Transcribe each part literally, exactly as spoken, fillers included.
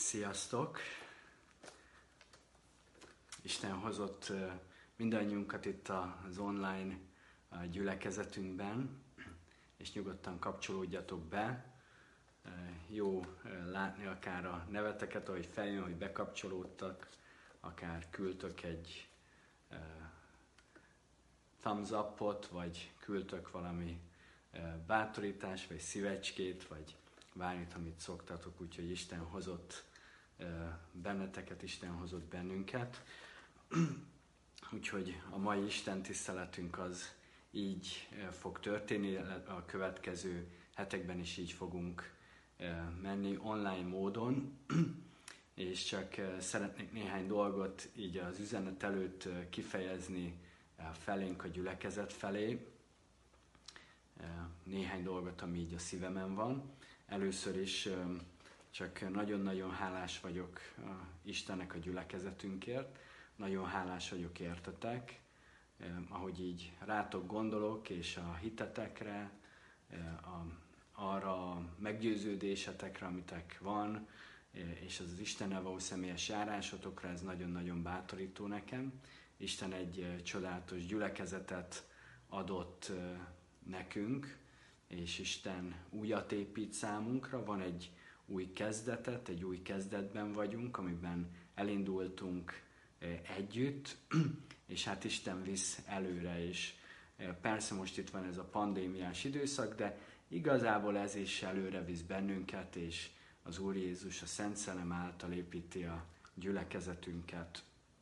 Sziasztok! Isten hozott mindannyiunkat itt az online gyülekezetünkben, és nyugodtan kapcsolódjatok be. Jó látni akár a neveteket, ahogy feljön, hogy bekapcsolódtak, akár küldtök egy thumbs up-ot, vagy küldtök valami bátorítás, vagy szívecskét, vagy bármit, amit szoktatok, úgyhogy Isten hozott benneteket, Isten hozott bennünket. Úgyhogy a mai Isten tiszteletünk az így fog történni, a következő hetekben is így fogunk menni online módon, és csak szeretnék néhány dolgot így az üzenet előtt kifejezni felénk a gyülekezet felé. Néhány dolgot, ami így a szívemen van. Először is csak nagyon-nagyon hálás vagyok Istennek a gyülekezetünkért. Nagyon hálás vagyok értetek, ahogy így rátok gondolok, és a hitetekre, a, arra a meggyőződésetekre, amitek van, és az Istennel való személyes járásotokra, ez nagyon-nagyon bátorító nekem. Isten egy csodálatos gyülekezetet adott nekünk, és Isten újat épít számunkra, van egy új kezdetet, egy új kezdetben vagyunk, amiben elindultunk együtt, és hát Isten visz előre is. Persze most itt van ez a pandémiás időszak, de igazából ez is előre visz bennünket, és az Úr Jézus a Szent Szellem által építi a gyülekezetünket.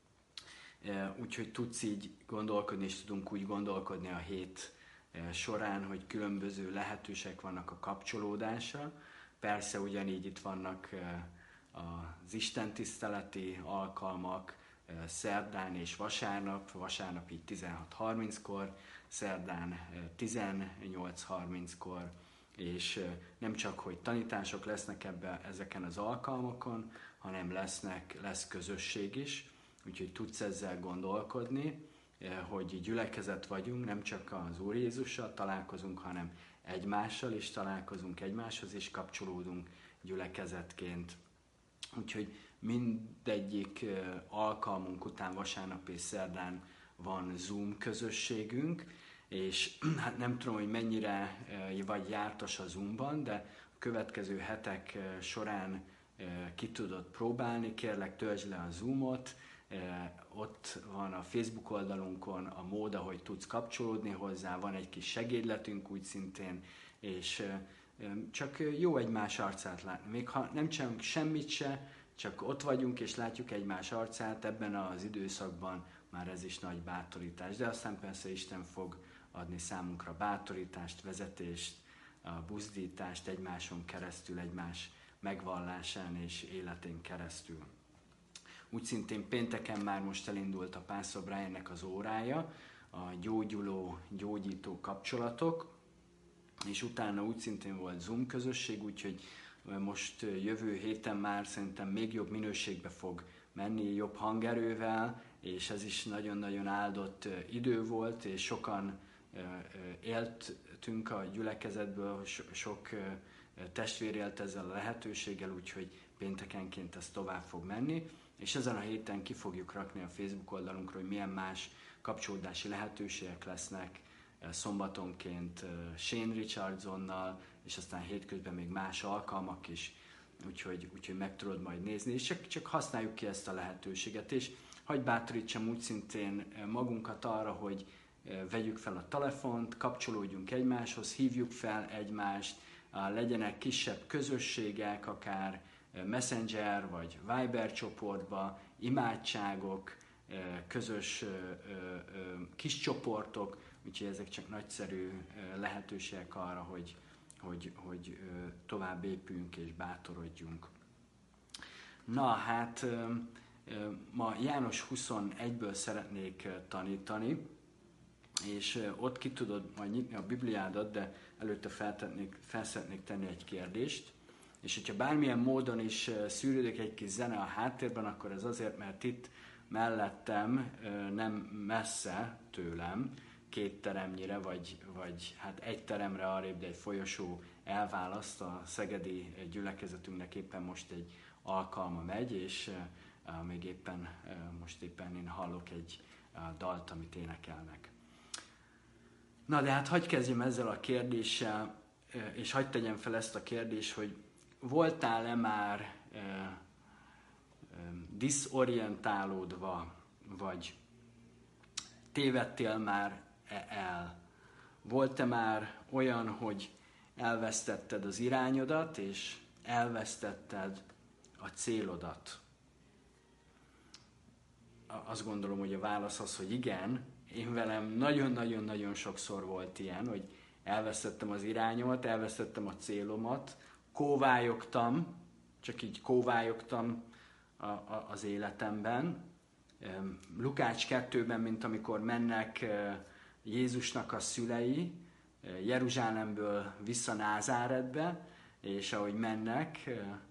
Úgyhogy tudsz így gondolkodni, és tudunk úgy gondolkodni a hét során, hogy különböző lehetőségek vannak a kapcsolódásra. Persze ugyanígy itt vannak az istentiszteleti alkalmak szerdán és vasárnap, vasárnap így tizenhat harminckor, szerdán tizennyolc harminckor, és nem csak, hogy tanítások lesznek ebbe, ezeken az alkalmakon, hanem lesznek, lesz közösség is, úgyhogy tudsz ezzel gondolkodni, hogy gyülekezet vagyunk, nem csak az Úr Jézussal találkozunk, hanem egymással is találkozunk, egymáshoz is kapcsolódunk gyülekezetként. Úgyhogy mindegyik alkalmunk után vasárnap és szerdán van Zoom közösségünk, és hát nem tudom, hogy mennyire vagy jártas a Zoomban, de a következő hetek során ki tudod próbálni, kérlek töltsd le a Zoomot, ott van a Facebook oldalunkon a mód, ahogy tudsz kapcsolódni hozzá, van egy kis segédletünk úgy szintén, és csak jó egymás arcát látni. Még ha nem csinálunk semmit se, csak ott vagyunk és látjuk egymás arcát, ebben az időszakban már ez is nagy bátorítás. De aztán persze Isten fog adni számunkra bátorítást, vezetést, buzdítást egymáson keresztül, egymás megvallásán és életén keresztül. Úgy szintén pénteken már most elindult a Pastor Briannek az órája, a gyógyuló, gyógyító kapcsolatok, és utána úgy szintén volt Zoom közösség, úgyhogy most jövő héten már szerintem még jobb minőségbe fog menni, jobb hangerővel, és ez is nagyon-nagyon áldott idő volt, és sokan éltünk a gyülekezetből, sok testvér élt ezzel a lehetőséggel, úgyhogy péntekenként ez tovább fog menni, és ezen a héten ki fogjuk rakni a Facebook oldalunkra, hogy milyen más kapcsolódási lehetőségek lesznek szombatonként Shane Richardsonnal, és aztán hétközben még más alkalmak is, úgyhogy, úgyhogy meg tudod majd nézni, és csak, csak használjuk ki ezt a lehetőséget, és hagyj bátorítsam úgy szintén magunkat arra, hogy vegyük fel a telefont, kapcsolódjunk egymáshoz, hívjuk fel egymást, legyenek kisebb közösségek, akár Messenger vagy Viber csoportba, imádságok, közös kis csoportok, úgyhogy ezek csak nagyszerű lehetőségek arra, hogy, hogy, hogy tovább épüljünk és bátorodjunk. Na hát, ma János huszonegyből szeretnék tanítani, és ott ki tudod majd nyitni a Bibliádat, de előtte fel szeretnék tenni egy kérdést. És hogyha bármilyen módon is szűrődik egy kis zene a háttérben, akkor ez azért, mert itt mellettem, nem messze tőlem, két teremnyire, vagy, vagy hát egy teremre arrébb, de egy folyosó elválaszt. A szegedi gyülekezetünknek éppen most egy alkalma megy, és még éppen most éppen én hallok egy dalt, amit énekelnek. Na de hát hadd kezdjem ezzel a kérdéssel, és hadd tegyem fel ezt a kérdést, hogy voltál-e már e, e, diszorientálódva, vagy tévedtél már el? Volt-e már olyan, hogy elvesztetted az irányodat, és elvesztetted a célodat? Azt gondolom, hogy a válasz az, hogy igen. Én velem nagyon-nagyon-nagyon sokszor volt ilyen, hogy elvesztettem az irányomat, elvesztettem a célomat, kóvályogtam, csak így kóvályogtam a, a, az életemben. Lukács kettőben, mint amikor mennek Jézusnak a szülei Jeruzsálemből vissza Názáretbe, és ahogy mennek,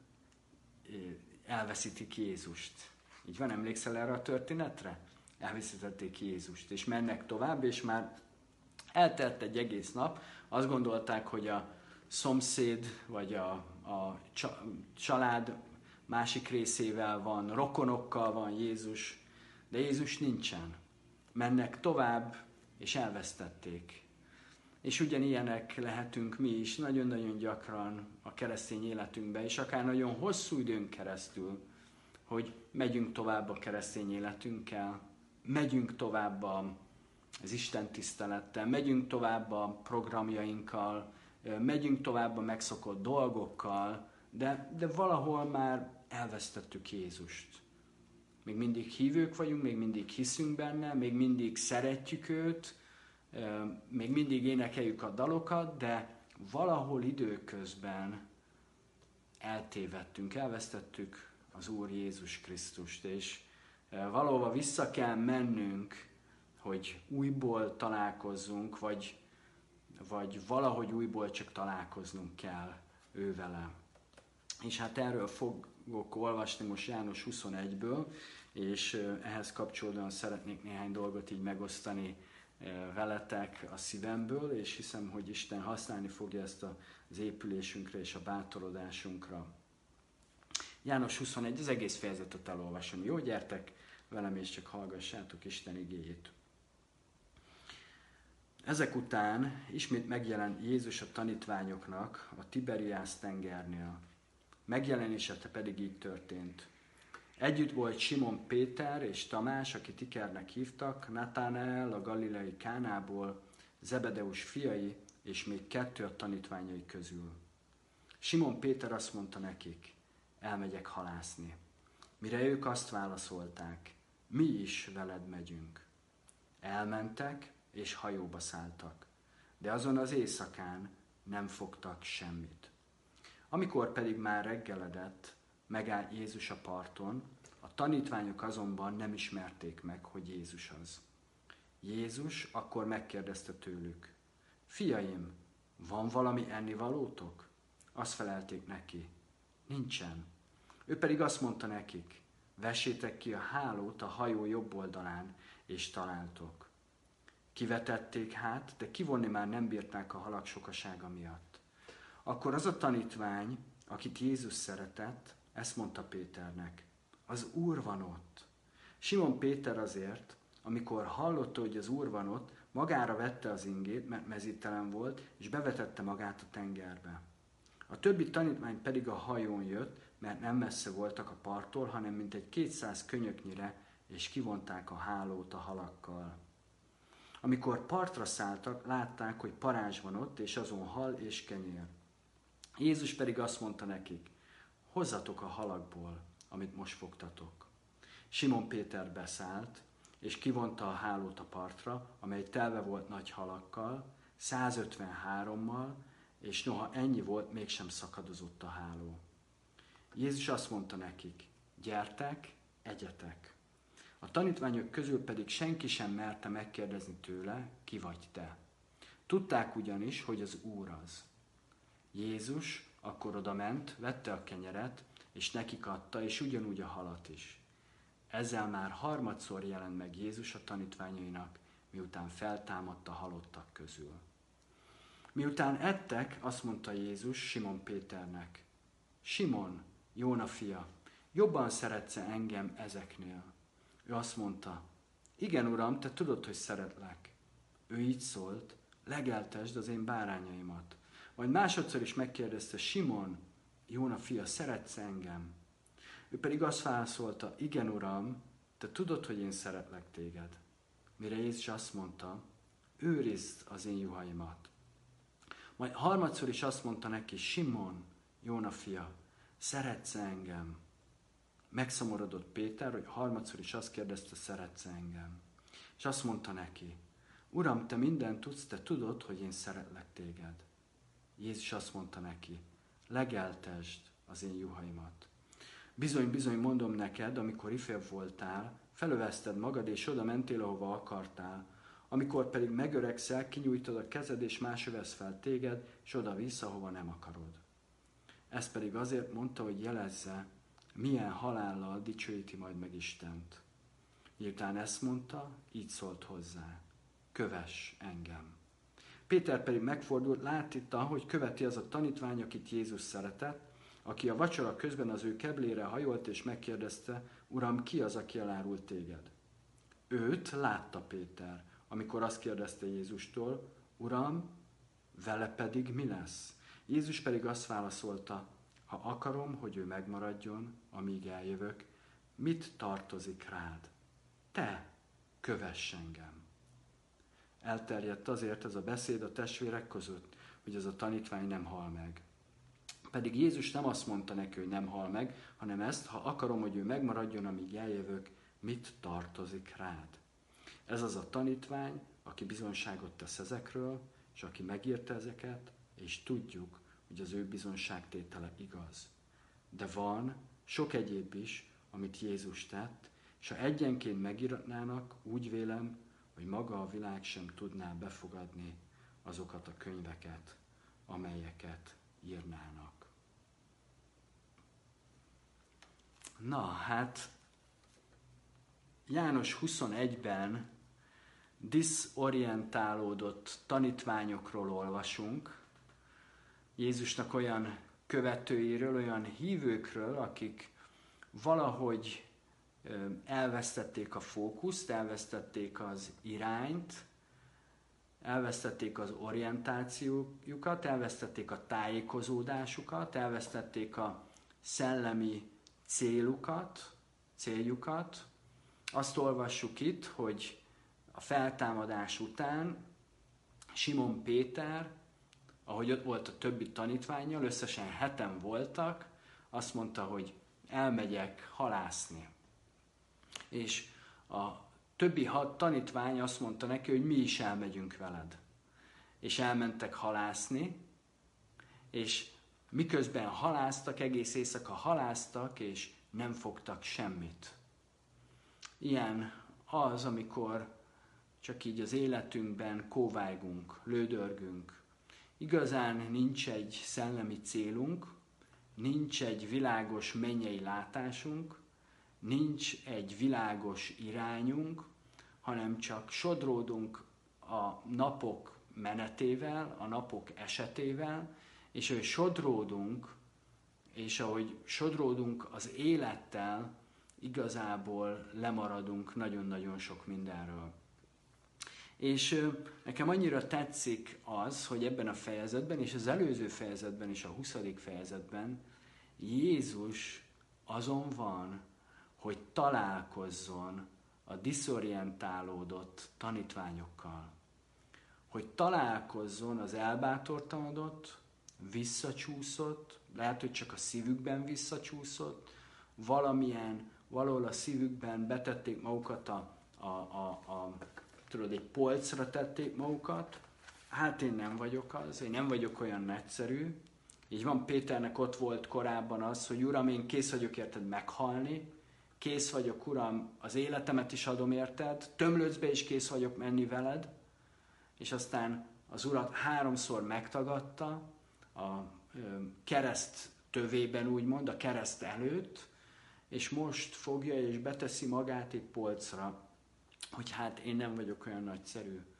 elveszítik Jézust. Így van, emlékszel erre a történetre? Elveszítették Jézust, és mennek tovább, és már eltelt egy egész nap, azt gondolták, hogy a szomszéd, vagy a, a család másik részével van, rokonokkal van Jézus, de Jézus nincsen. Mennek tovább, és elvesztették. És ugyanilyenek lehetünk mi is nagyon-nagyon gyakran a keresztény életünkben, és akár nagyon hosszú időn keresztül, hogy megyünk tovább a keresztény életünkkel, megyünk tovább az Isten tisztelettel, megyünk tovább a programjainkkal, megyünk tovább a megszokott dolgokkal, de, de valahol már elvesztettük Jézust. Még mindig hívők vagyunk, még mindig hiszünk benne, még mindig szeretjük őt, még mindig énekeljük a dalokat, de valahol időközben eltévedtünk, elvesztettük az Úr Jézus Krisztust, és valahova vissza kell mennünk, hogy újból találkozzunk, vagy, vagy valahogy újból csak találkoznunk kell ővele. És hát erről fogok olvasni most János huszonegyből, és ehhez kapcsolódóan szeretnék néhány dolgot így megosztani veletek a szívemből, és hiszem, hogy Isten használni fogja ezt az épülésünkre és a bátorodásunkra. János huszonegy, az egész fejezetet elolvasom. Jó, gyertek velem, és csak hallgassátok Isten igéjét. Ezek után ismét megjelent Jézus a tanítványoknak a Tiberiász tengernél. Megjelenése pedig így történt. Együtt volt Simon Péter és Tamás, akit Ikernek hívtak, Natánael a galileai Kánából, Zebedeus fiai, és még kettő a tanítványai közül. Simon Péter azt mondta nekik, elmegyek halászni. Mire ők azt válaszolták, mi is veled megyünk. Elmentek, és hajóba szálltak, de azon az éjszakán nem fogtak semmit. Amikor pedig már reggeledett, megállt Jézus a parton, a tanítványok azonban nem ismerték meg, hogy Jézus az. Jézus akkor megkérdezte tőlük, fiaim, van valami ennivalótok? Azt felelték neki, nincsen. Ő pedig azt mondta nekik, vessétek ki a hálót a hajó jobb oldalán, és találtok. Kivetették hát, de kivonni már nem bírták a halak sokasága miatt. Akkor az a tanítvány, akit Jézus szeretett, ezt mondta Péternek, az Úr van ott. Simon Péter azért, amikor hallotta, hogy az Úr van ott, magára vette az ingét, mert mezítelen volt, és bevetette magát a tengerbe. A többi tanítvány pedig a hajón jött, mert nem messze voltak a parttól, hanem mintegy kétszáz könyöknyire, és kivonták a hálót a halakkal. Amikor partra szálltak, látták, hogy parázs van ott, és azon hal és kenyér. Jézus pedig azt mondta nekik, hozzatok a halakból, amit most fogtatok. Simon Péter beszállt, és kivonta a hálót a partra, amely telve volt nagy halakkal, százötvenhárommal, és noha ennyi volt, mégsem szakadozott a háló. Jézus azt mondta nekik, gyertek, egyetek. A tanítványok közül pedig senki sem merte megkérdezni tőle, ki vagy te. Tudták ugyanis, hogy az Úr az. Jézus akkor odament, vette a kenyeret, és nekik adta, és ugyanúgy a halat is. Ezzel már harmadszor jelent meg Jézus a tanítványainak, miután feltámadt a halottak közül. Miután ettek, azt mondta Jézus Simon Péternek: Simon, Jóna fia, jobban szeretsz engem ezeknél? Ő azt mondta: igen, Uram, te tudod, hogy szeretlek. Ő így szólt: legeltesd az én bárányaimat. Majd másodszor is megkérdezte: Simon, Jóna fia, szeretsz engem? Ő pedig azt válaszolta: igen, Uram, te tudod, hogy én szeretlek téged. Mire Jézus azt mondta: őrizd az én juhaimat. Majd harmadszor is azt mondta neki: Simon, Jóna fia, szeretsz engem? Megszomorodott Péter, hogy harmadszor is azt kérdezte: szeretsz engem? És azt mondta neki: Uram, te mindent tudsz, te tudod, hogy én szeretlek téged. Jézus azt mondta neki: legeltesd az én juhaimat. Bizony, bizony mondom neked, amikor ifjabb voltál, felövezted magad, és oda mentél, ahova akartál. Amikor pedig megöregszel, kinyújtod a kezed, és más övesz fel téged, és oda vissza, ahova nem akarod. Ezt pedig azért mondta, hogy jelezze, milyen halállal dicsőíti majd meg Istent. Miután ezt mondta, így szólt hozzá: kövess engem. Péter pedig megfordult, látta, hogy követi az a tanítvány, akit Jézus szeretett, aki a vacsora közben az ő keblére hajolt, és megkérdezte: Uram, ki az, aki elárult téged? Őt látta Péter, amikor azt kérdezte Jézustól: Uram, vele pedig mi lesz? Jézus pedig azt válaszolta: ha akarom, hogy ő megmaradjon, amíg eljövök, mit tartozik rád? Te kövess engem. Elterjedt azért ez a beszéd a testvérek között, hogy ez a tanítvány nem hal meg. Pedig Jézus nem azt mondta neki, hogy nem hal meg, hanem ezt: ha akarom, hogy ő megmaradjon, amíg eljövök, mit tartozik rád? Ez az a tanítvány, aki bizonyságot tesz ezekről, és aki megírta ezeket, és tudjuk, hogy az ő bizonyságtétele igaz. De van sok egyéb is, amit Jézus tett, és ha egyenként megírnának, úgy vélem, hogy maga a világ sem tudná befogadni azokat a könyveket, amelyeket írnának. Na, hát János huszonegyben diszorientálódott tanítványokról olvasunk, Jézusnak olyan követőiről, olyan hívőkről, akik valahogy elvesztették a fókuszt, elvesztették az irányt, elvesztették az orientációjukat, elvesztették a tájékozódásukat, elvesztették a szellemi célukat, céljukat. Azt olvassuk itt, hogy a feltámadás után Simon Péter, ahogy ott volt a többi tanítvánnyal, összesen heten voltak, azt mondta, hogy elmegyek halászni. És a többi hat tanítvány azt mondta neki, hogy mi is elmegyünk veled. És elmentek halászni, és miközben halásztak, egész éjszaka halásztak, és nem fogtak semmit. Ilyen az, amikor csak így az életünkben kóvájgunk, lődörgünk. Igazán nincs egy szellemi célunk, nincs egy világos mennyei látásunk, nincs egy világos irányunk, hanem csak sodródunk a napok menetével, a napok esetével, és ahogy sodródunk, és ahogy sodródunk az élettel, igazából lemaradunk nagyon-nagyon sok mindenről. És nekem annyira tetszik az, hogy ebben a fejezetben, és az előző fejezetben is, a huszadik fejezetben Jézus azon van, hogy találkozzon a diszorientálódott tanítványokkal. Hogy találkozzon az elbátortalanodott, visszacsúszott, lehet, hogy csak a szívükben visszacsúszott, valamilyen, valahol a szívükben betették magukat, a, a, a, a, tudod, egy polcra tették magukat. Hát én nem vagyok az, én nem vagyok olyan nagyszerű. Így van, Péternek ott volt korábban az, hogy Uram, én kész vagyok érted meghalni, kész vagyok, Uram, az életemet is adom érted, tömlöcbe is kész vagyok menni veled, és aztán az Urat háromszor megtagadta, a kereszt tövében úgymond, a kereszt előtt, és most fogja és beteszi magát egy polcra, hogy hát én nem vagyok olyan nagyszerű,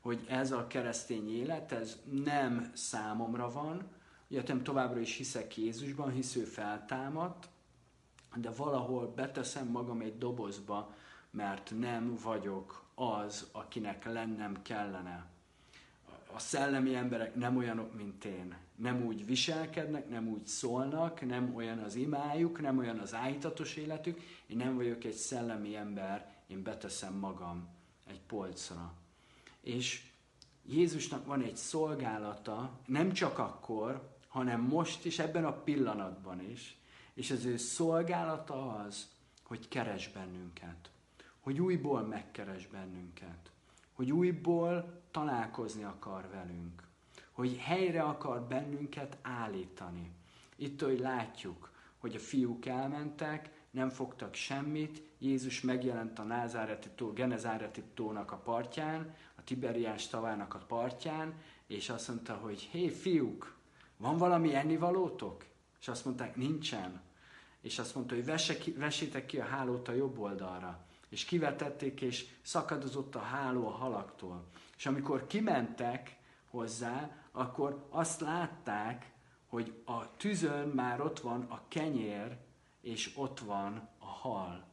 hogy ez a keresztény élet, ez nem számomra van, ugye továbbra is hiszek Jézusban, hisz ő feltámadt, de valahol beteszem magam egy dobozba, mert nem vagyok az, akinek lennem kellene. A szellemi emberek nem olyanok, mint én. Nem úgy viselkednek, nem úgy szólnak, nem olyan az imájuk, nem olyan az áhítatos életük. Én nem vagyok egy szellemi ember, én beteszem magam egy polcra. És Jézusnak van egy szolgálata, nem csak akkor, hanem most is, ebben a pillanatban is. És az ő szolgálata az, hogy keres bennünket. Hogy újból megkeres bennünket. Hogy újból találkozni akar velünk. Hogy helyre akar bennünket állítani. Itt, hogy látjuk, hogy a fiúk elmentek, nem fogtak semmit, Jézus megjelent a Názáreti tó, Genezáreti tónak a partján, a Tiberiás tavának a partján, és azt mondta, hogy hé fiúk, van valami ennivalótok? És azt mondták, nincsen. És azt mondta, hogy vessétek ki a hálót a jobb oldalra. És kivetették, és szakadozott a háló a halaktól. És amikor kimentek hozzá, akkor azt látták, hogy a tűzön már ott van a kenyér, és ott van a hal.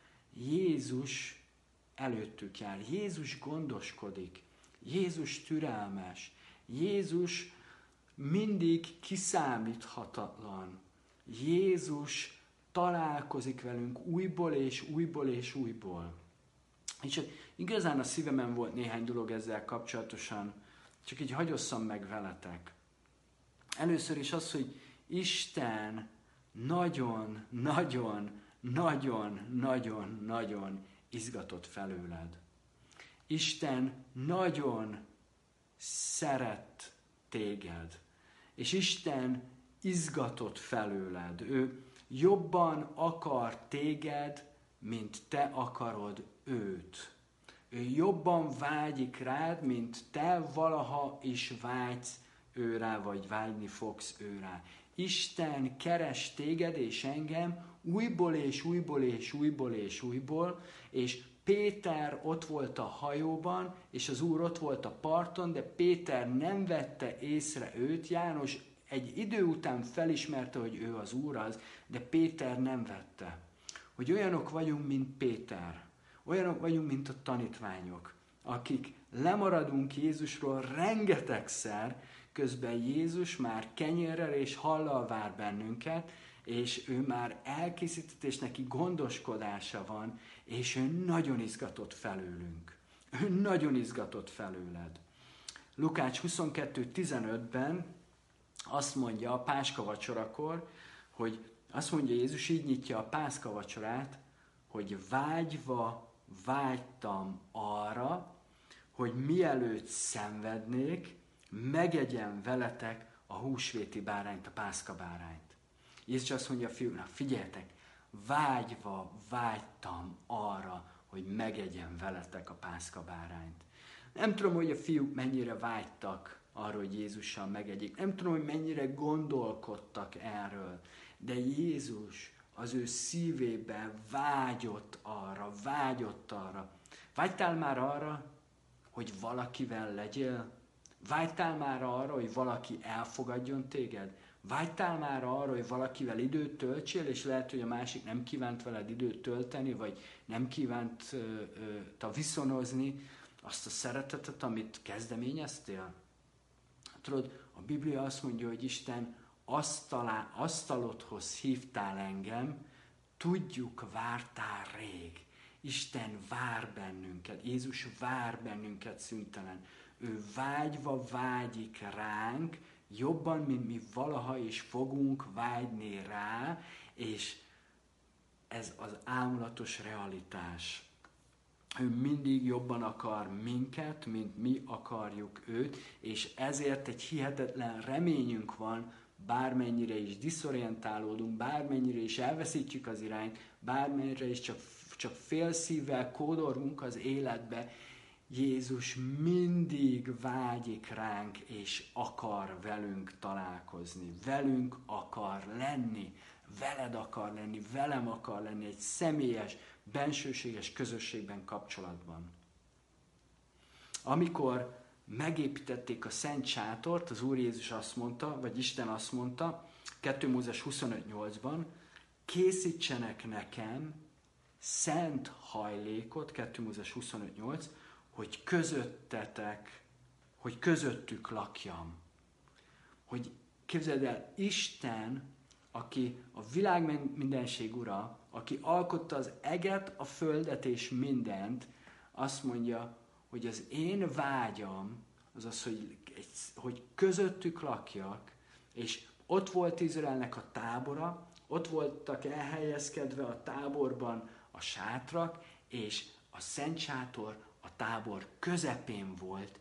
Jézus előttük jár. Jézus gondoskodik. Jézus türelmes. Jézus mindig kiszámíthatatlan. Jézus találkozik velünk újból és újból és újból. És igazán a szívemen volt néhány dolog ezzel kapcsolatosan, csak így hagyosszam meg veletek. Először is az, hogy Isten nagyon, nagyon, nagyon, nagyon, nagyon izgatott felőled. Isten nagyon szeret téged. És Isten izgatott felőled. Ő jobban akar téged, mint te akarod őt. Ő jobban vágyik rád, mint te valaha is vágysz ő rá, vagy vágyni fogsz ő rá. Isten keres téged és engem újból és újból és újból és újból, és Péter ott volt a hajóban, és az Úr ott volt a parton, de Péter nem vette észre őt. János egy idő után felismerte, hogy ő az Úr az, de Péter nem vette. Hogy olyanok vagyunk, mint Péter. Olyanok vagyunk, mint a tanítványok, akik lemaradunk Jézusról rengetegszer, közben Jézus már kenyérrel és hallal vár bennünket, és ő már elkészített, és neki gondoskodása van, és ő nagyon izgatott felőlünk. Ő nagyon izgatott felőled. Lukács huszonkettő tizenötben azt mondja a Páska vacsorakor, hogy azt mondja Jézus, így nyitja a Pászka vacsorát, hogy vágyva vágytam arra, hogy mielőtt szenvednék, megegyem veletek a húsvéti bárányt, a Pászka bárányt. Jézus azt mondja a fiúknak, figyeljetek, vágyva vágytam arra, hogy megegyem veletek a Pászka bárányt. Nem tudom, hogy a fiúk mennyire vágytak arra, hogy Jézussal megegyik. Nem tudom, hogy mennyire gondolkodtak erről. De Jézus az ő szívébe vágyott arra, vágyott arra. Vágytál már arra, hogy valakivel legyél? Vágytál már arra, hogy valaki elfogadjon téged? Vágytál már arra, hogy valakivel időt töltsél, és lehet, hogy a másik nem kívánt veled időt tölteni, vagy nem kívánt uh, uh, viszonozni azt a szeretetet, amit kezdeményeztél? Tudod, a Biblia azt mondja, hogy Isten asztalá, asztalodhoz hívtál engem, tudjuk, vártál rég. Isten vár bennünket, Jézus vár bennünket szüntelen. Ő vágyva vágyik ránk, jobban, mint mi valaha is fogunk vágyni rá, és ez az ámulatos realitás. Ő mindig jobban akar minket, mint mi akarjuk őt, és ezért egy hihetetlen reményünk van, bármennyire is diszorientálódunk, bármennyire is elveszítjük az irányt, bármennyire is csak, csak félszívvel kódolunk az életbe, Jézus mindig vágyik ránk, és akar velünk találkozni, velünk akar lenni, veled akar lenni, velem akar lenni, egy személyes, bensőséges közösségben, kapcsolatban. Amikor megépítették a Szent Sátort, az Úr Jézus azt mondta, vagy Isten azt mondta, kettő Mózes huszonöt nyolcban, készítsenek nekem szent hajlékot, kettő Mózes huszonöt nyolc, hogy közöttetek, hogy közöttük lakjam. Hogy képzeld el, Isten, aki a világ mindenség ura, aki alkotta az eget, a földet és mindent, azt mondja, hogy az én vágyam, az az, hogy, hogy közöttük lakjak, és ott volt Izraelnek a tábora, ott voltak elhelyezkedve a táborban a sátrak, és a Szent Sátor a tábor közepén volt,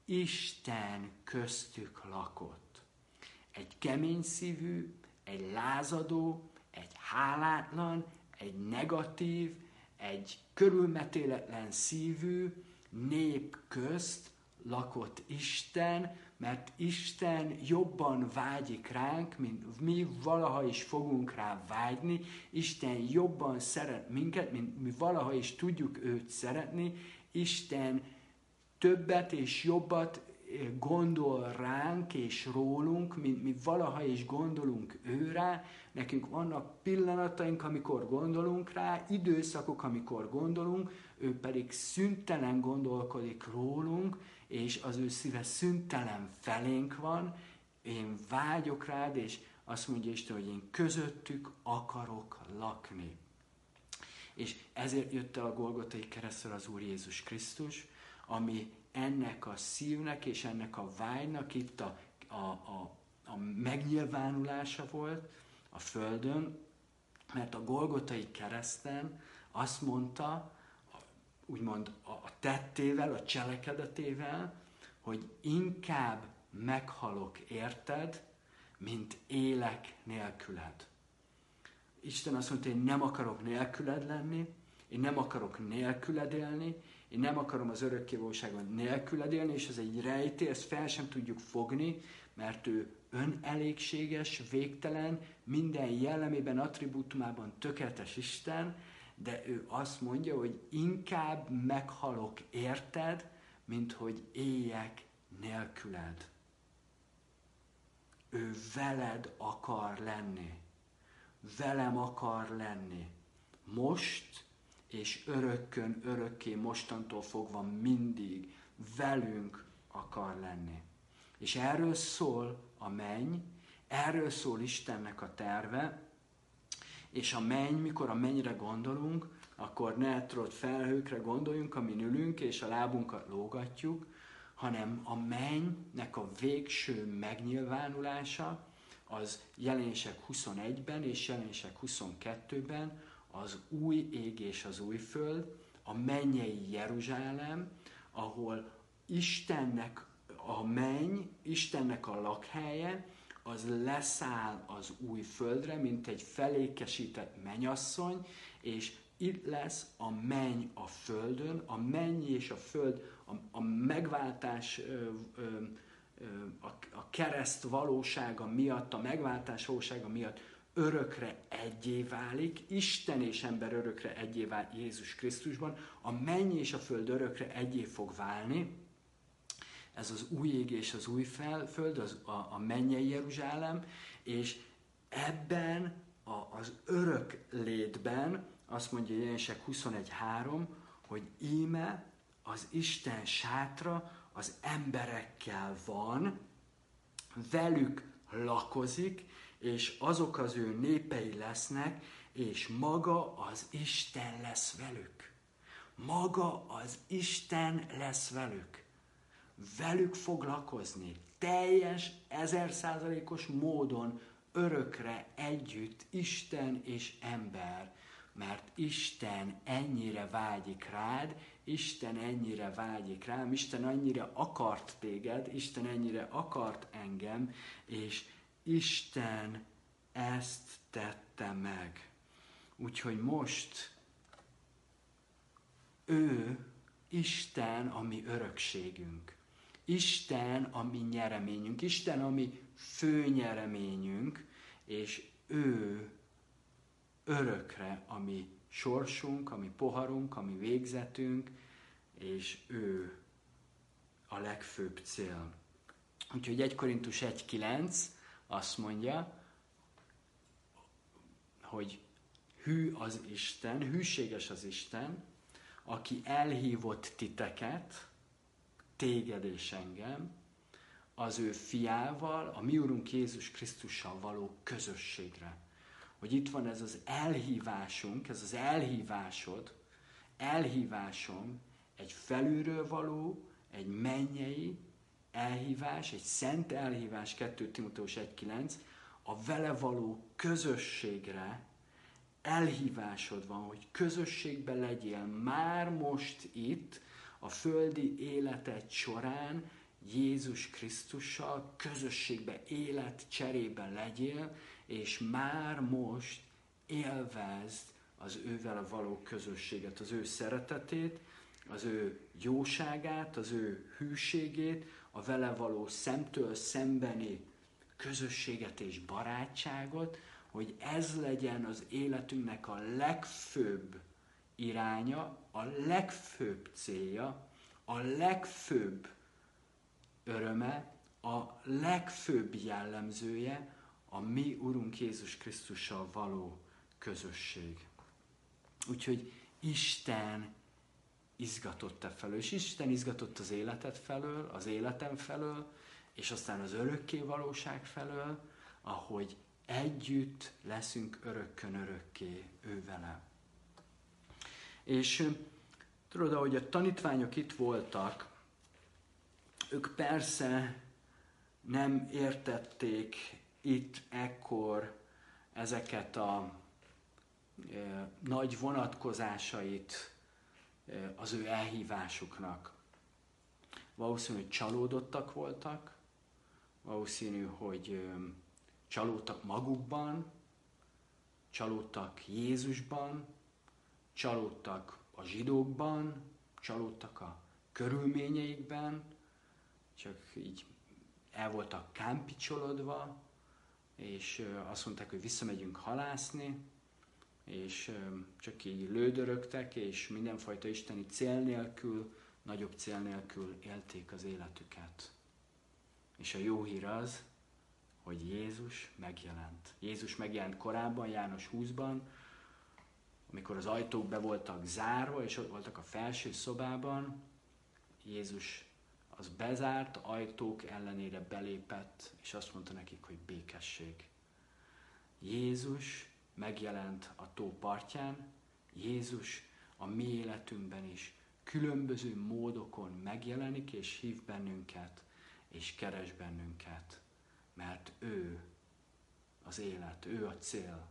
Isten köztük lakott. Egy kemény szívű, egy lázadó, egy hálátlan, egy negatív, egy körülmetéletlen szívű nép közt lakott Isten, mert Isten jobban vágyik ránk, mint mi valaha is fogunk rá vágyni. Isten jobban szeret minket, mint mi valaha is tudjuk őt szeretni. Isten többet és jobbat gondol ránk és rólunk, mint mi valaha is gondolunk őrá. Nekünk vannak pillanataink, amikor gondolunk rá, időszakok, amikor gondolunk, ő pedig szüntelen gondolkodik rólunk, és az ő szíve szüntelen felénk van. Én vágyok rád, és azt mondja Isten, hogy én közöttük akarok lakni. És ezért jött el a Golgotai keresztről az Úr Jézus Krisztus, ami ennek a szívnek és ennek a vágynak itt a, a, a, a megnyilvánulása volt a földön, mert a Golgotai kereszten azt mondta, úgymond a tettével, a cselekedetével, hogy inkább meghalok érted, mint élek nélküled. Isten azt mondta, én nem akarok nélküled lenni, én nem akarok nélküled élni, én nem akarom az örökkévalóságban nélküled élni, és ez egy rejtély, ezt fel sem tudjuk fogni, mert ő önelégséges, végtelen, minden jellemében, attribútumában tökéletes Isten, de ő azt mondja, hogy inkább meghalok érted, mint hogy éljek nélküled. Ő veled akar lenni. Velem akar lenni. Most és örökkön, örökké, mostantól fogva mindig velünk akar lenni. És erről szól a menny, erről szól Istennek a terve, és a menny, mikor a mennyre gondolunk, akkor ne tudod felhőkre gondoljunk, amin ülünk, és a lábunkat lógatjuk, hanem a mennynek a végső megnyilvánulása az Jelenések huszonegyben és Jelenések huszonkettőben az új ég és az új föld, a mennyei Jeruzsálem, ahol Istennek a menny, Istennek a lakhelye, az leszáll az új földre, mint egy felékesített mennyasszony, és itt lesz a menny a földön, a menny és a föld, a, a megváltás, ö, ö, ö, a, a kereszt valósága miatt, a megváltás valósága miatt örökre egyé válik, Isten és ember örökre egyé válik Jézus Krisztusban, a menny és a föld örökre egyé fog válni. Ez az új ég és az új föld, az a, a mennyei Jeruzsálem, és ebben a, az örök létben, azt mondja Jelenések huszonegy három, hogy íme az Isten sátra az emberekkel van, velük lakozik, és azok az ő népei lesznek, és maga az Isten lesz velük. Maga az Isten lesz velük. Velük fog lakozni, teljes, ezerszázalékos módon örökre együtt Isten és ember, mert Isten ennyire vágyik rád, Isten ennyire vágyik rám, Isten ennyire akart téged, Isten ennyire akart engem, és Isten ezt tette meg. Úgyhogy most ő Isten a mi örökségünk. Isten a mi nyereményünk, Isten a mi fő nyereményünk, és ő örökre a mi sorsunk, a mi poharunk, a mi végzetünk, és ő a legfőbb cél. Úgyhogy egy Korintus egy kilenc azt mondja, hogy hű az Isten, hűséges az Isten, aki elhívott titeket, téged és engem, az ő fiával, a mi Urunk Jézus Krisztussal való közösségre. Hogy itt van ez az elhívásunk, ez az elhívásod, elhívásom, egy felülről való, egy mennyei elhívás, egy szent elhívás, kettő Timóteus egy kilenc, a vele való közösségre elhívásod van, hogy közösségben legyél már most itt, a földi életed során, Jézus Krisztussal közösségben, élet cserében legyél, és már most élvezd az ővel való közösséget, az ő szeretetét, az ő jóságát, az ő hűségét, a vele való szemtől szembeni közösséget és barátságot, hogy ez legyen az életünknek a legfőbb iránya, a legfőbb célja, a legfőbb öröme, a legfőbb jellemzője a mi Urunk Jézus Krisztussal való közösség. Úgyhogy Isten izgatott e felől, és Isten izgatott az életed felől, az életem felől, és aztán az örökké valóság felől, ahogy együtt leszünk örökkön örökké ő vele. És tudod, ahogy a tanítványok itt voltak, ők persze nem értették itt ekkor ezeket a e, nagy vonatkozásait e, az ő elhívásuknak. Valószínű, hogy csalódottak voltak, valószínű, hogy e, csalódtak magukban, csalódtak Jézusban, csalódtak a zsidókban, csalódtak a körülményeikben, csak így el voltak kámpicsolodva, és azt mondták, hogy visszamegyünk halászni, és csak így lődörögtek, és mindenfajta isteni cél nélkül, nagyobb cél nélkül élték az életüket. És a jó hír az, hogy Jézus megjelent. Jézus megjelent korábban, János húszban, amikor az ajtók be voltak zárva, és ott voltak a felső szobában, Jézus az bezárt ajtók ellenére belépett, és azt mondta nekik, hogy békesség. Jézus megjelent a tó partján, Jézus a mi életünkben is különböző módokon megjelenik, és hív bennünket, és keres bennünket, mert ő az élet, ő a cél,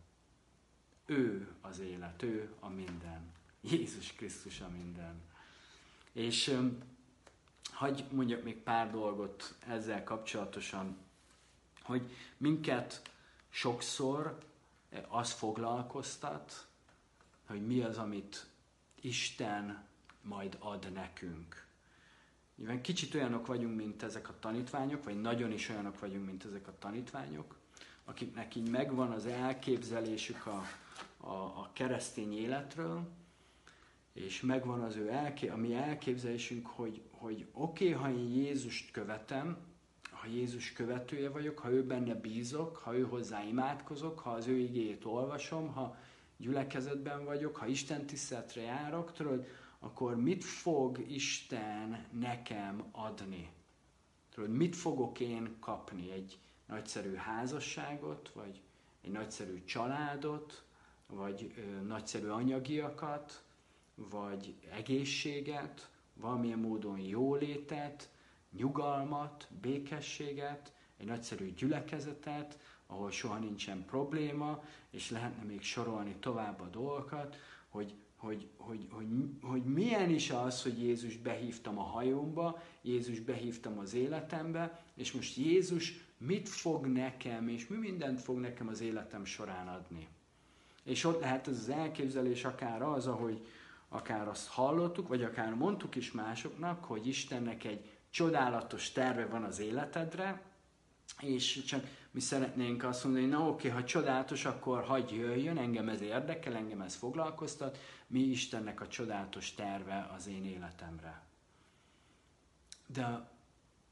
ő az élet, ő a minden. Jézus Krisztus a minden. És hagyj mondjak még pár dolgot ezzel kapcsolatosan, hogy minket sokszor az foglalkoztat, hogy mi az, amit Isten majd ad nekünk. Nyilván kicsit olyanok vagyunk, mint ezek a tanítványok, vagy nagyon is olyanok vagyunk, mint ezek a tanítványok, akiknek így megvan az elképzelésük a, a, a keresztény életről, és megvan az ő elké, a mi elképzelésünk, hogy, hogy oké, okay, ha én Jézust követem, ha Jézus követője vagyok, ha ő benne bízok, ha ő hozzá imádkozok, ha az ő igéjét olvasom, ha gyülekezetben vagyok, ha Isten tiszteletre járok, tudod, akkor mit fog Isten nekem adni? Tudod, mit fogok én kapni? Egy nagyszerű házasságot, vagy egy nagyszerű családot, vagy ö, nagyszerű anyagiakat, vagy egészséget, valamilyen módon jólétet, nyugalmat, békességet, egy nagyszerű gyülekezetet, ahol soha nincsen probléma, és lehetne még sorolni tovább a dolgokat, hogy, hogy, hogy, hogy, hogy milyen is az, hogy Jézus behívtam a hajómba, Jézus behívtam az életembe, és most Jézus mit fog nekem, és mi mindent fog nekem az életem során adni. És ott lehet ez az elképzelés akár az, ahogy akár azt hallottuk, vagy akár mondtuk is másoknak, hogy Istennek egy csodálatos terve van az életedre, és csak mi szeretnénk azt mondani, na oké, ha csodálatos, akkor hagyj jöjjön, engem ez érdekel, engem ez foglalkoztat, mi Istennek a csodálatos terve az én életemre. De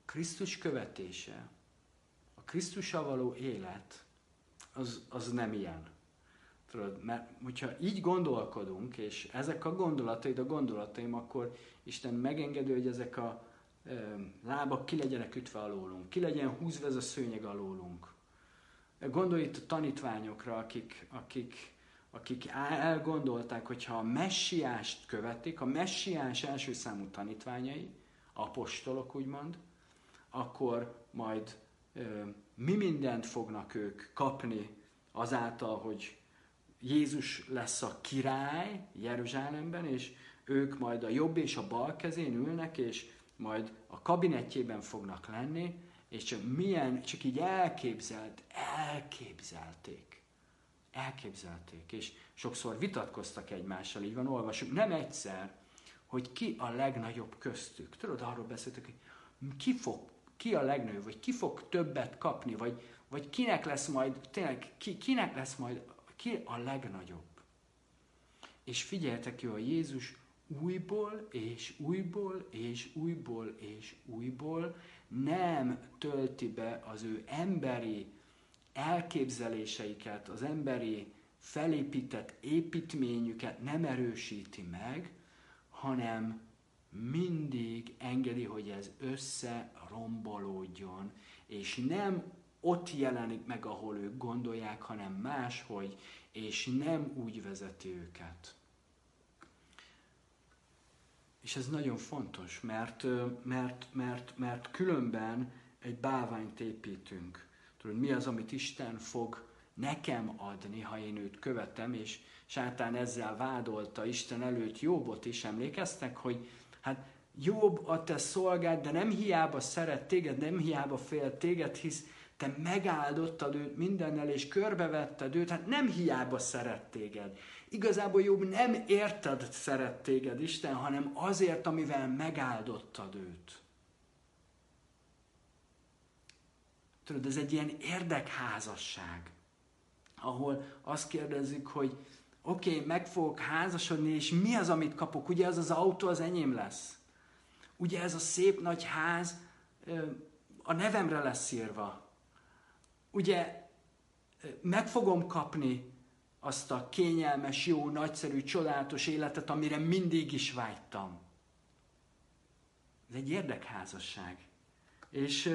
Krisztus követése, a Krisztussal való élet, az, az nem ilyen. Tudod, mert hogyha így gondolkodunk, és ezek a gondolataid a gondolataim, akkor Isten megengedő, hogy ezek a ö, lábak ki legyenek ütve alólunk, ki legyen húzva ez a szőnyeg alólunk. Gondolj itt a tanítványokra, akik, akik, akik elgondolták, hogyha a messiást követik, a messiás első számú tanítványai, apostolok úgymond, akkor majd ö, mi mindent fognak ők kapni azáltal, hogy Jézus lesz a király Jeruzsálemben, és ők majd a jobb és a bal kezén ülnek, és majd a kabinettjében fognak lenni, és csak milyen, csak így elképzelt, elképzelték. Elképzelték, és sokszor vitatkoztak egymással, így van, olvasjuk, nem egyszer, hogy ki a legnagyobb köztük. Tudod, arról beszéltek, hogy ki, fog, ki a legnagyobb, vagy ki fog többet kapni, vagy, vagy kinek lesz majd, tényleg, ki, kinek lesz majd, ki a legnagyobb. És figyeljetek jó, a Jézus újból, és újból, és újból, és újból nem tölti be az ő emberi elképzeléseiket, az emberi felépített építményüket nem erősíti meg, hanem mindig engedi, hogy ez összerombolódjon, és nem ott jelenik meg, ahol ők gondolják, hanem máshogy, és nem úgy vezeti őket. És ez nagyon fontos, mert, mert, mert, mert különben egy bálványt építünk. Tudod, mi az, amit Isten fog nekem adni, ha én őt követem, és sátán ezzel vádolta Isten előtt Jóbot is, emlékeztek, hogy hát Jobb a te szolgád, de nem hiába szeret téged, nem hiába fél téged, hisz te megáldottad őt mindennel, és körbevetted őt, hát nem hiába szeret téged. Igazából Jobb nem érted szeret téged Isten, hanem azért, amivel megáldottad őt. Tudod, ez egy ilyen érdekházasság, ahol azt kérdezik, hogy oké, okay, meg fogok házasodni, és mi az, amit kapok? Ugye ez az autó az enyém lesz? Ugye ez a szép nagy ház a nevemre lesz írva? Ugye meg fogom kapni azt a kényelmes, jó, nagyszerű, csodálatos életet, amire mindig is vágytam? Ez egy érdekházasság. És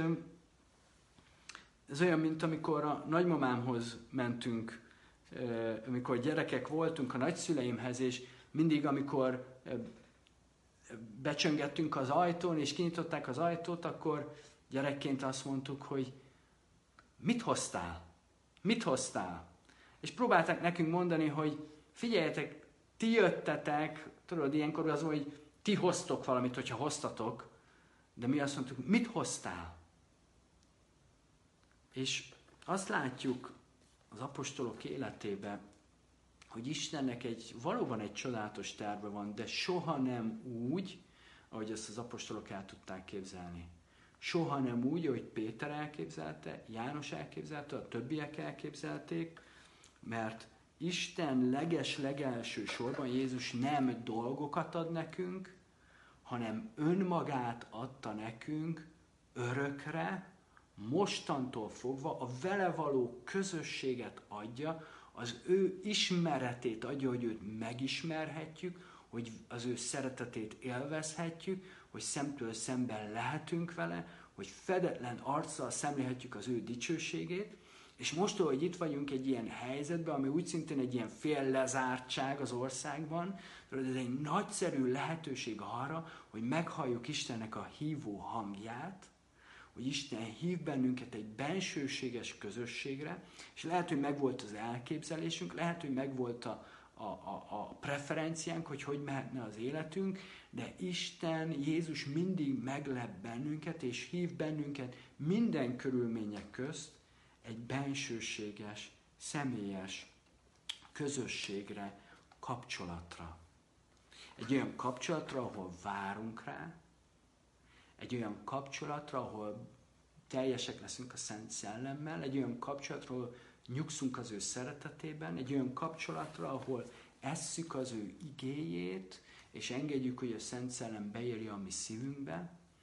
ez olyan, mint amikor a nagymamámhoz mentünk, amikor gyerekek voltunk a nagyszüleimhez, és mindig, amikor becsöngettünk az ajtón, és kinyitották az ajtót, akkor gyerekként azt mondtuk, hogy mit hoztál? Mit hoztál? És próbálták nekünk mondani, hogy figyeljetek, ti jöttetek, tudod, ilyenkor az, hogy ti hoztok valamit, hogyha hoztatok, de mi azt mondtuk, mit hoztál? És azt látjuk az apostolok életében, hogy Istennek egy, valóban egy csodálatos terve van, de soha nem úgy, ahogy ezt az apostolok el tudták képzelni. Soha nem úgy, ahogy Péter elképzelte, János elképzelte, a többiek elképzelték, mert Isten leges-legelső sorban Jézus nem dolgokat ad nekünk, hanem önmagát adta nekünk örökre, mostantól fogva a vele való közösséget adja, az ő ismeretét adja, hogy őt megismerhetjük, hogy az ő szeretetét élvezhetjük, hogy szemtől szemben lehetünk vele, hogy fedetlen arccal szemlélhetjük az ő dicsőségét, és most, hogy itt vagyunk egy ilyen helyzetben, ami úgy szintén egy ilyen fél lezártság az országban, ez egy nagyszerű lehetőség arra, hogy meghalljuk Istennek a hívó hangját, hogy Isten hív bennünket egy bensőséges közösségre, és lehet, hogy megvolt az elképzelésünk, lehet, hogy megvolt a, a, a, a preferenciánk, hogy hogy mehetne az életünk, de Isten, Jézus mindig meglep bennünket, és hív bennünket minden körülmények közt egy bensőséges, személyes közösségre, kapcsolatra. Egy olyan kapcsolatra, ahol várunk rá, egy olyan kapcsolatra, ahol teljesek leszünk a Szent Szellemmel, egy olyan kapcsolatról nyugszunk az ő szeretetében, egy olyan kapcsolatra, ahol esszük az ő igéjét, és engedjük, hogy a Szent Szellem beírja a mi szívünkbe,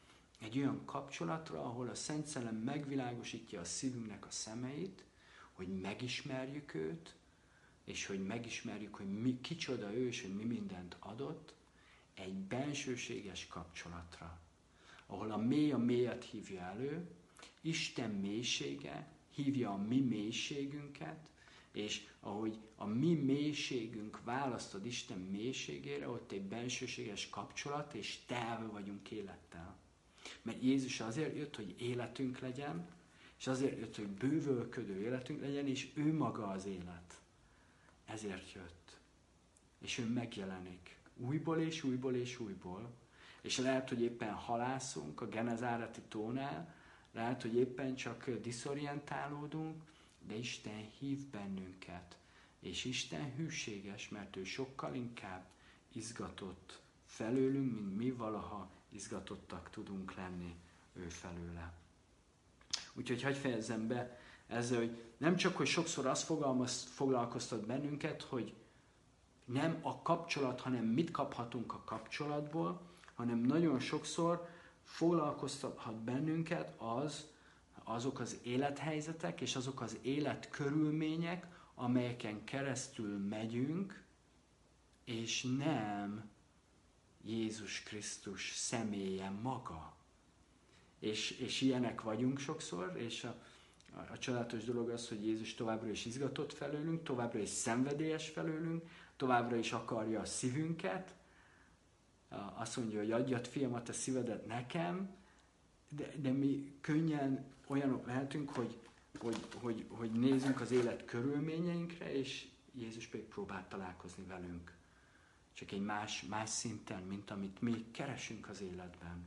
Egy olyan kapcsolatra, ahol a Szent Szellem megvilágosítja a szívünknek a szemeit, hogy megismerjük őt, és hogy megismerjük, hogy mi, kicsoda ő, és hogy mi mindent adott, egy bensőséges kapcsolatra, ahol a mély a mélyet hívja elő, Isten mélysége hívja a mi mélységünket, és ahogy a mi mélységünk választod Isten mélységére, ott egy bensőséges kapcsolat, és telve vagyunk élettel. Mert Jézus azért jött, hogy életünk legyen, és azért jött, hogy bővölködő életünk legyen, és ő maga az élet. Ezért jött. És ő megjelenik. Újból és újból és újból. És lehet, hogy éppen halászunk a Genezáreti tónál, lehet, hogy éppen csak diszorientálódunk, de Isten hív bennünket. És Isten hűséges, mert ő sokkal inkább izgatott felőlünk, mint mi valaha izgatottak tudunk lenni ő felőle. Úgyhogy hagyj fejezzem be ezzel, hogy nem csak, hogy sokszor azt fogalmaz, foglalkoztat bennünket, hogy nem a kapcsolat, hanem mit kaphatunk a kapcsolatból, hanem nagyon sokszor foglalkoztathat bennünket az, azok az élethelyzetek és azok az életkörülmények, amelyeken keresztül megyünk, és nem Jézus Krisztus személye maga. És, és ilyenek vagyunk sokszor, és a, a csodálatos dolog az, hogy Jézus továbbra is izgatott felőlünk, továbbra is szenvedélyes felőlünk, továbbra is akarja a szívünket. Azt mondja, hogy adjad, fiam, a szívedet nekem, de, de mi könnyen olyanok lehetünk, hogy, hogy, hogy, hogy nézzünk az élet körülményeinkre, és Jézus pedig próbál találkozni velünk. Csak egy más, más szinten, mint amit mi keresünk az életben.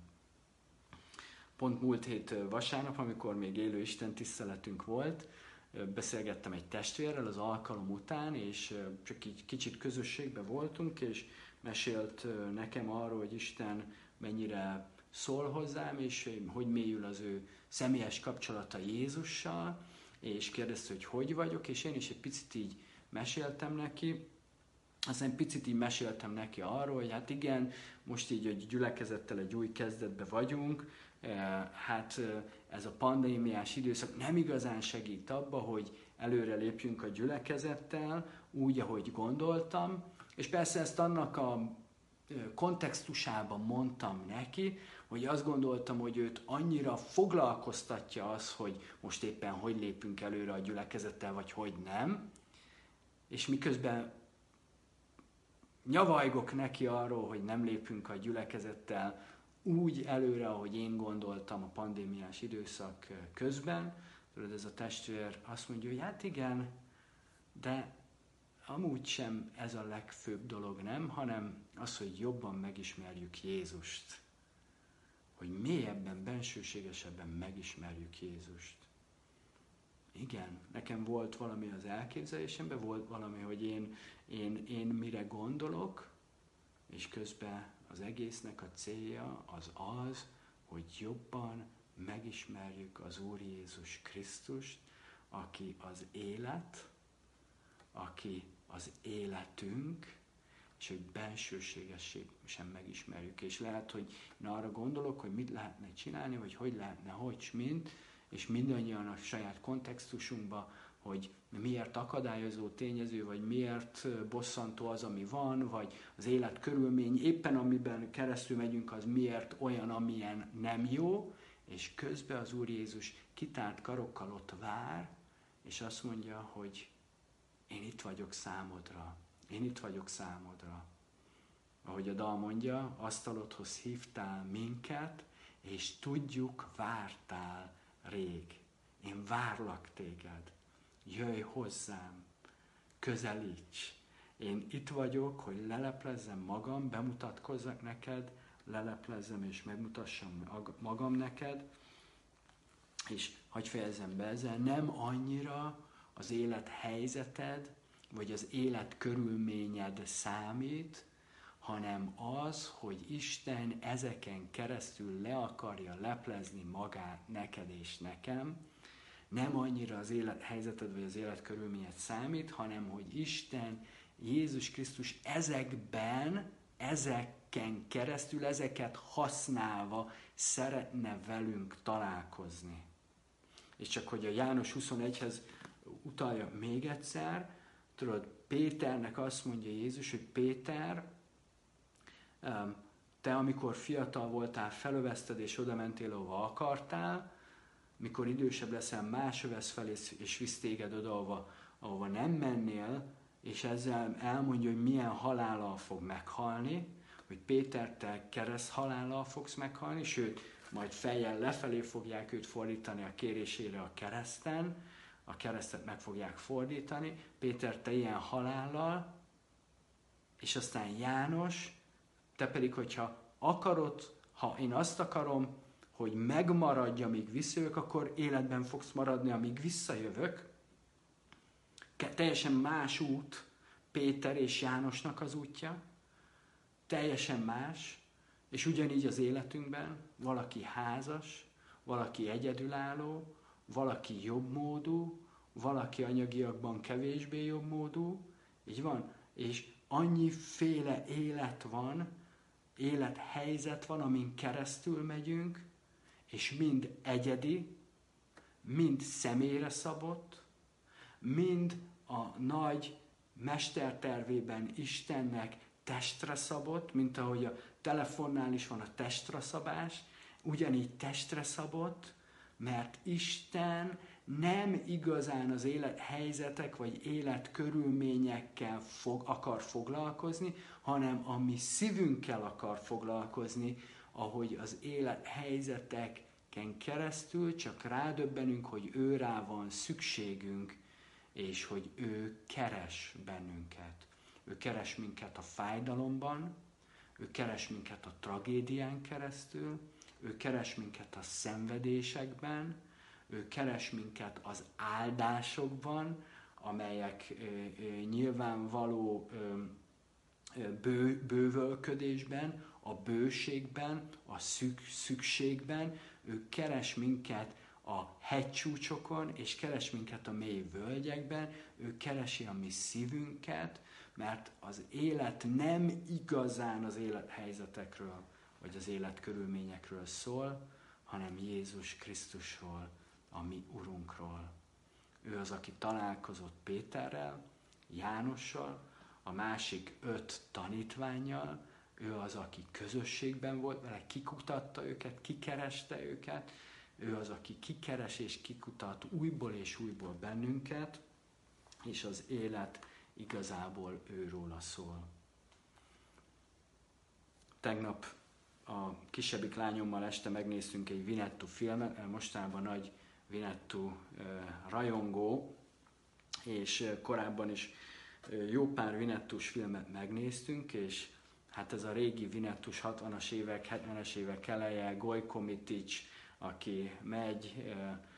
Pont múlt hét vasárnap, amikor még élő Isten tiszteletünk volt, beszélgettem egy testvérrel az alkalom után, és csak így kicsit közösségben voltunk, és mesélt nekem arról, hogy Isten mennyire szól hozzám, és hogy mélyül az ő személyes kapcsolata Jézussal, és kérdezte, hogy hogy vagyok, és én is egy picit így meséltem neki. Aztán egy picit így meséltem neki arról, hogy hát igen, most így egy gyülekezettel egy új kezdetben vagyunk, hát ez a pandémiás időszak nem igazán segít abba, hogy előre lépjünk a gyülekezettel, úgy, ahogy gondoltam, és persze ezt annak a kontextusában mondtam neki, hogy azt gondoltam, hogy őt annyira foglalkoztatja az, hogy most éppen hogy lépünk előre a gyülekezettel, vagy hogy nem, és miközben nyavajgok neki arról, hogy nem lépünk a gyülekezettel úgy előre, ahogy én gondoltam a pandémiás időszak közben. Tudod, ez a testvér azt mondja, hogy hát igen, de amúgy sem ez a legfőbb dolog, nem, hanem az, hogy jobban megismerjük Jézust. Hogy mélyebben, bensőségesebben megismerjük Jézust. Igen, nekem volt valami az elképzelésemben, volt valami, hogy én, én, én mire gondolok, és közben az egésznek a célja az az, hogy jobban megismerjük az Úr Jézus Krisztust, aki az élet, aki az életünk, és hogy bensőségesen megismerjük. És lehet, hogy én arra gondolok, hogy mit lehetne csinálni, vagy hogy lehetne, hogy mint, és mindannyian a saját kontextusunkban, hogy miért akadályozó tényező, vagy miért bosszantó az, ami van, vagy az élet körülmény, éppen amiben keresztül megyünk, az miért olyan, amilyen nem jó, és közben az Úr Jézus kitárt karokkal ott vár, és azt mondja, hogy én itt vagyok számodra, én itt vagyok számodra. Ahogy a dal mondja, asztalodhoz hívtál minket, és tudjuk, vártál rég. Én várlak téged. Jöjj hozzám, közelíts. Én itt vagyok, hogy leleplezzem magam, bemutatkozzak neked, leleplezzem és megmutassam magam neked, és hagyj fejezzem be ezzel, nem annyira az élet helyzeted, vagy az élet körülményed számít, hanem az, hogy Isten ezeken keresztül le akarja leplezni magát neked és nekem. Nem annyira az élethelyzeted vagy az életkörülményed számít, hanem hogy Isten, Jézus Krisztus ezekben ezeken keresztül, ezeket használva szeretne velünk találkozni. És csak hogy a János huszonegyhez utalja még egyszer, tudod, Péternek azt mondja Jézus, hogy Péter, te amikor fiatal voltál, felövezted és oda mentél, ahova akartál, mikor idősebb leszel, más övesz fel és visz téged oda, ahova, ahova nem mennél, és ezzel elmondja, hogy milyen halállal fog meghalni, hogy Péter, te kereszt halállal fogsz meghalni, sőt, majd fejjel lefelé fogják őt fordítani a kérésére a kereszten, a keresztet meg fogják fordítani, Péter, te ilyen halállal, és aztán János, te pedig, hogyha akarod, ha én azt akarom, hogy megmaradj, amíg visszajövök, akkor életben fogsz maradni, amíg visszajövök. Teljesen más út Péter és Jánosnak az útja, teljesen más, és ugyanígy az életünkben valaki házas, valaki egyedülálló, valaki jobbmódú, valaki anyagiakban kevésbé jobbmódú, így van, és annyiféle élet van, élethelyzet van, amin keresztül megyünk, és mind egyedi, mind személyre szabott, mind a nagy mestertervében Istennek testre szabott, mint ahogy a telefonnál is van a testre szabás, ugyanígy testre szabott, mert Isten nem igazán az élethelyzetek vagy életkörülményekkel fog, akar foglalkozni, hanem a mi szívünkkel akar foglalkozni, ahogy az élethelyzeteken keresztül csak rádöbbenünk, hogy ő rá van szükségünk, és hogy ő keres bennünket. Ő keres minket a fájdalomban, ő keres minket a tragédián keresztül, ő keres minket a szenvedésekben, ő keres minket az áldásokban, amelyek ö, ö, nyilvánvaló ö, bő, bővölködésben, a bőségben, a szük, szükségben, ő keres minket a hegycsúcsokon, és keres minket a mély völgyekben, ő keresi a mi szívünket, mert az élet nem igazán az élethelyzetekről, vagy az életkörülményekről szól, hanem Jézus Krisztusról, a mi Urunkról. Ő az, aki találkozott Péterrel, Jánossal, a másik öt tanítvánnyal, ő az, aki közösségben volt vele, kikutatta őket, kikereste őket, ő az, aki kikeres és kikutat újból és újból bennünket, és az élet igazából őróla szól. Tegnap a kisebbik lányommal este megnéztünk egy Winnetou filmet, mostanában nagy Winnetou rajongó, és korábban is jó pár Winnetou-s filmet megnéztünk, és hát ez a régi Winnetou-s hatvanas évek, hetvenes évek eleje, Gojko Mitić, aki megy,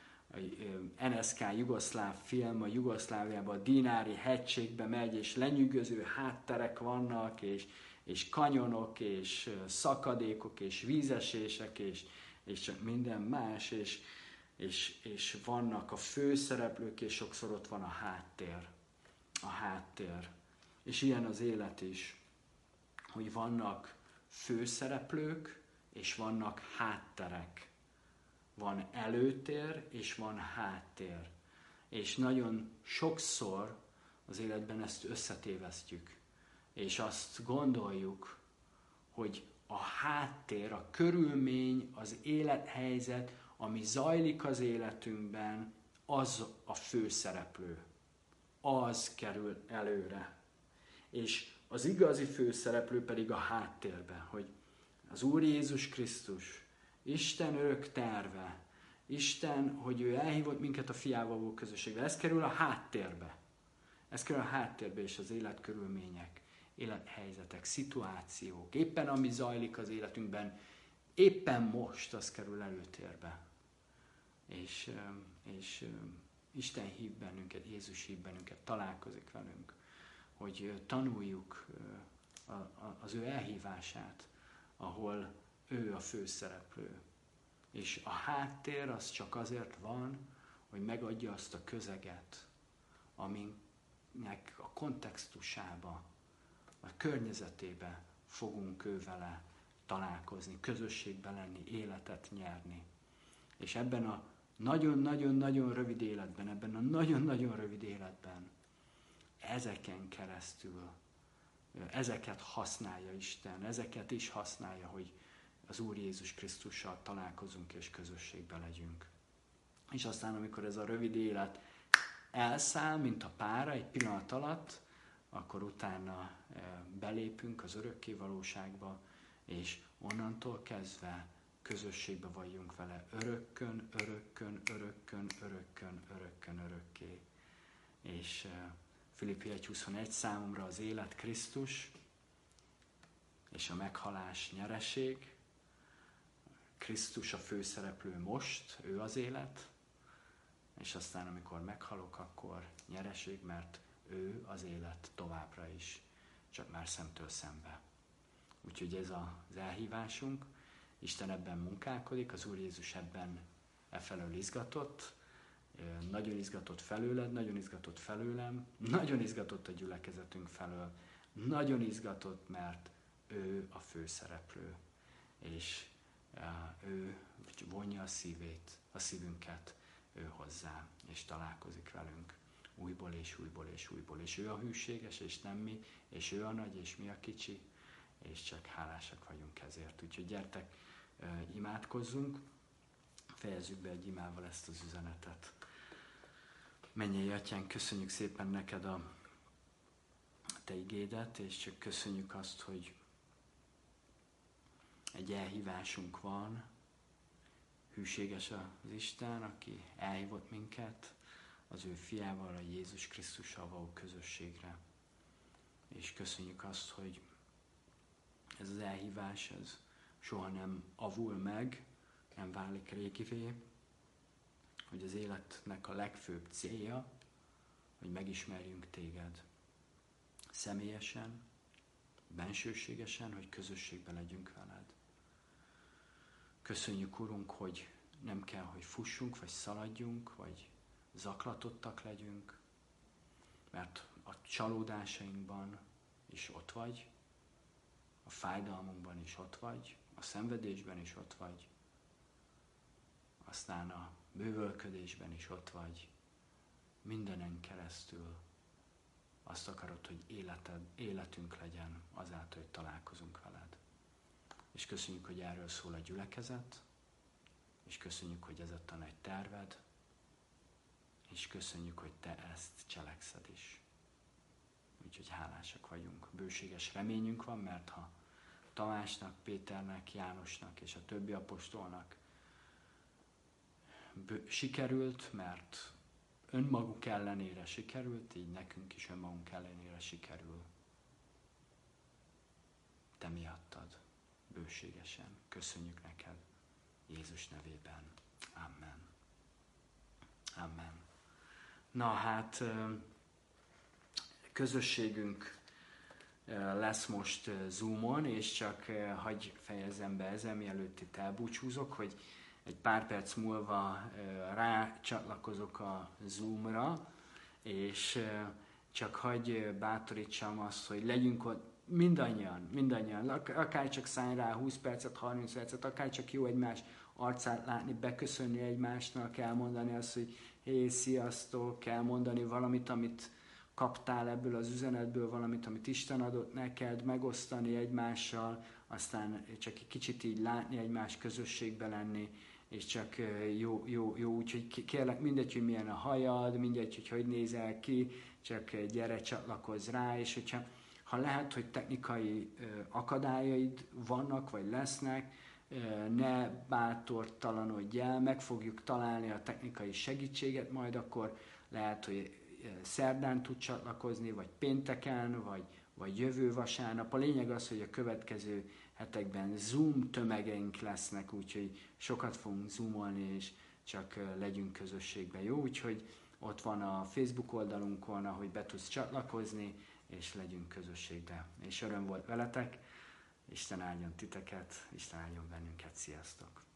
en es ká jugoszláv film, a Jugoszláviában a Dinári hegységbe megy, és lenyűgöző hátterek vannak, és, és kanyonok, és szakadékok, és vízesések, és, és csak minden más, és, és, és vannak a főszereplők, és sokszor ott van a háttér. A háttér. És ilyen az élet is, hogy vannak főszereplők, és vannak hátterek. Van előtér, és van háttér. És nagyon sokszor az életben ezt összetévesztjük. És azt gondoljuk, hogy a háttér, a körülmény, az élethelyzet, ami zajlik az életünkben, az a főszereplő. Az kerül előre. És az igazi főszereplő pedig a háttérben, hogy az Úr Jézus Krisztus, Isten örök terve, Isten, hogy ő elhívott minket a fiával való közösségbe. Ez kerül a háttérbe. Ez kerül a háttérbe, és az életkörülmények, élethelyzetek, szituációk, éppen ami zajlik az életünkben, éppen most az kerül előtérbe. És, és Isten hív bennünket, Jézus hív bennünket, találkozik velünk, hogy tanuljuk az ő elhívását, ahol ő a főszereplő. És a háttér az csak azért van, hogy megadja azt a közeget, aminek a kontextusába, a környezetébe fogunk ő vele találkozni, közösségben lenni, életet nyerni. És ebben a nagyon-nagyon-nagyon rövid életben, ebben a nagyon-nagyon rövid életben, ezeken keresztül, ezeket használja Isten, ezeket is használja, hogy az Úr Jézus Krisztussal találkozunk és közösségben legyünk. És aztán, amikor ez a rövid élet elszáll, mint a pára egy pillanat alatt, akkor utána belépünk az örökké valóságba, és onnantól kezdve közösségbe vagyunk vele örökkön, örökkön, örökkön, örökkön, örökkön, örökké. És Filippi egy huszonegy számomra az élet Krisztus, és a meghalás nyereség. Krisztus a főszereplő most, ő az élet, és aztán amikor meghalok, akkor nyereség, mert ő az élet továbbra is, csak már szemtől szembe. Úgyhogy ez az elhívásunk, Isten ebben munkálkodik, az Úr Jézus ebben efelől izgatott, nagyon izgatott felőled, nagyon izgatott felőlem, nagyon izgatott a gyülekezetünk felől, nagyon izgatott, mert ő a főszereplő, és ő vonja a szívét, a szívünket ő hozzá, és találkozik velünk újból és újból és újból. És ő a hűséges, és nem mi, és ő a nagy, és mi a kicsi, és csak hálásak vagyunk ezért. Úgyhogy gyertek, imádkozzunk, fejezzük be egy imával ezt az üzenetet. Mennyei Atyánk, köszönjük szépen neked a te igédet, és csak köszönjük azt, hogy egy elhívásunk van, hűséges az Isten, aki elhívott minket az ő fiával, a Jézus Krisztussal való közösségre. És köszönjük azt, hogy ez az elhívás, ez soha nem avul meg, nem válik régivé, hogy az életnek a legfőbb célja, hogy megismerjünk téged személyesen, bensőségesen, hogy közösségben legyünk veled. Köszönjük, Urunk, hogy nem kell, hogy fussunk, vagy szaladjunk, vagy zaklatottak legyünk, mert a csalódásainkban is ott vagy, a fájdalmunkban is ott vagy, a szenvedésben is ott vagy, aztán a bővölködésben is ott vagy, mindenen keresztül azt akarod, hogy életed, életünk legyen azáltal, hogy találkozunk veled. És köszönjük, hogy erről szól a gyülekezet, és köszönjük, hogy ez a te nagy terved, és köszönjük, hogy te ezt cselekszed is. Úgyhogy hálásak vagyunk. Bőséges reményünk van, mert ha Tamásnak, Péternek, Jánosnak és a többi apostolnak bő- sikerült, mert önmaguk ellenére sikerült, így nekünk is önmagunk ellenére sikerül. Te miattad, bőségesen. Köszönjük neked, Jézus nevében. Amen. Amen. Na hát, közösségünk lesz most Zoomon, és csak hagyj fejezzem be ezen, mielőtt itt elbúcsúzok, hogy egy pár perc múlva rácsatlakozok a Zoomra, és csak hagyj bátorítsam azt, hogy legyünk ott mindannyian, mindannyian, akár csak szállj rá húsz percet, harminc percet, akár csak jó egymás arcát látni, beköszönni egymásnak, elmondani azt, hogy hé, sziasztok, elmondani valamit, amit kaptál ebből az üzenetből, valamit, amit Isten adott neked, megosztani egymással, aztán csak egy kicsit így látni egymás közösségbe lenni, és csak jó, jó, jó, úgyhogy kérlek, mindegy, hogy milyen a hajad, mindegy, hogy hogy nézel ki, csak gyere, csatlakozz rá, és hogyha ha lehet, hogy technikai akadályaid vannak, vagy lesznek, ne bátortalanodj el, meg fogjuk találni a technikai segítséget, majd akkor lehet, hogy szerdán tud csatlakozni, vagy pénteken, vagy, vagy jövő vasárnap. A lényeg az, hogy a következő hetekben Zoom tömegeink lesznek, úgyhogy sokat fogunk zoomolni, és csak legyünk közösségben. Jó, úgyhogy ott van a Facebook oldalunkon, ahogy be tudsz csatlakozni, és legyünk közösségben. És öröm volt veletek, Isten áldjon titeket, Isten áldjon bennünket, sziasztok!